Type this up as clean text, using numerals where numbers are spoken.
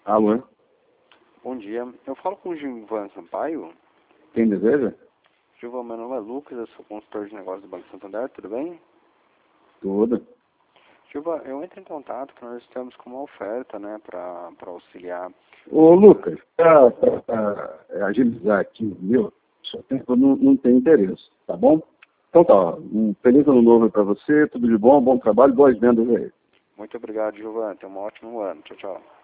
Alô? Bom dia. Eu falo com o Gilvan Sampaio. Quem deseja? Gilvan, meu nome é Lucas, eu sou consultor de negócios do Banco Santander, tudo bem? Tudo. Gilvan, eu entro em contato que nós estamos com uma oferta, né, para auxiliar. Ô, Lucas, para agilizar aqui, meu, eu não tenho interesse, tá bom? Então tá, ó, um feliz ano novo para você, tudo de bom, bom trabalho, boas vendas aí. Muito obrigado, Gilvan. Tenha um ótimo ano. Tchau, tchau.